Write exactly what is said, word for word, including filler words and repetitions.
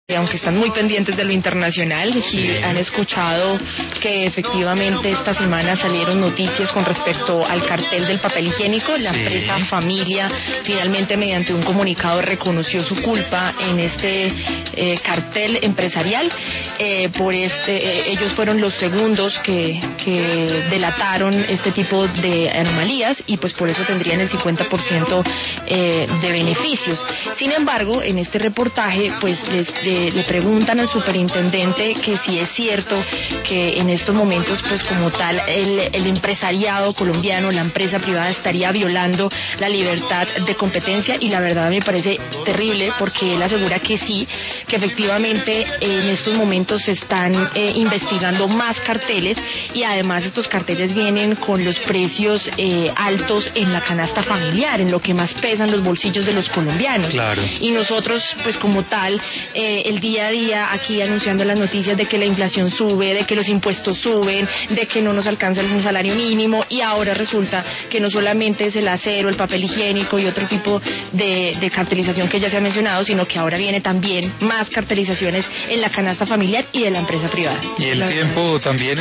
Aunque están muy pendientes de lo internacional, sí han escuchado que efectivamente esta semana salieron noticias con respecto al cartel del papel higiénico. La sí. empresa Familia finalmente mediante un comunicado reconoció su culpa en este eh, cartel empresarial. Eh, por este, eh, ellos fueron los segundos que, que delataron este tipo de anomalías y pues por eso tendrían el cincuenta por ciento eh, de beneficios. Sin embargo, en este reportaje pues les eh, le preguntan al superintendente que si es cierto que en estos momentos pues como tal el, el empresariado colombiano, la empresa privada estaría violando la libertad de competencia, y la verdad me parece terrible porque él asegura que sí, que efectivamente en estos momentos se están eh, investigando más carteles y además estos carteles vienen con los precios eh, altos en la canasta familiar, en lo que más pesan los bolsillos de los colombianos. Claro. Y nosotros pues como tal eh, el día a día aquí anunciando las noticias de que la inflación sube, de que los impuestos suben, de que no nos alcanza el salario mínimo, y ahora resulta que no solamente es el acero, el papel higiénico y otro tipo de, de cartelización que ya se ha mencionado, sino que ahora viene también más cartelizaciones en la canasta familiar y de la empresa privada. Y el la tiempo verdad. también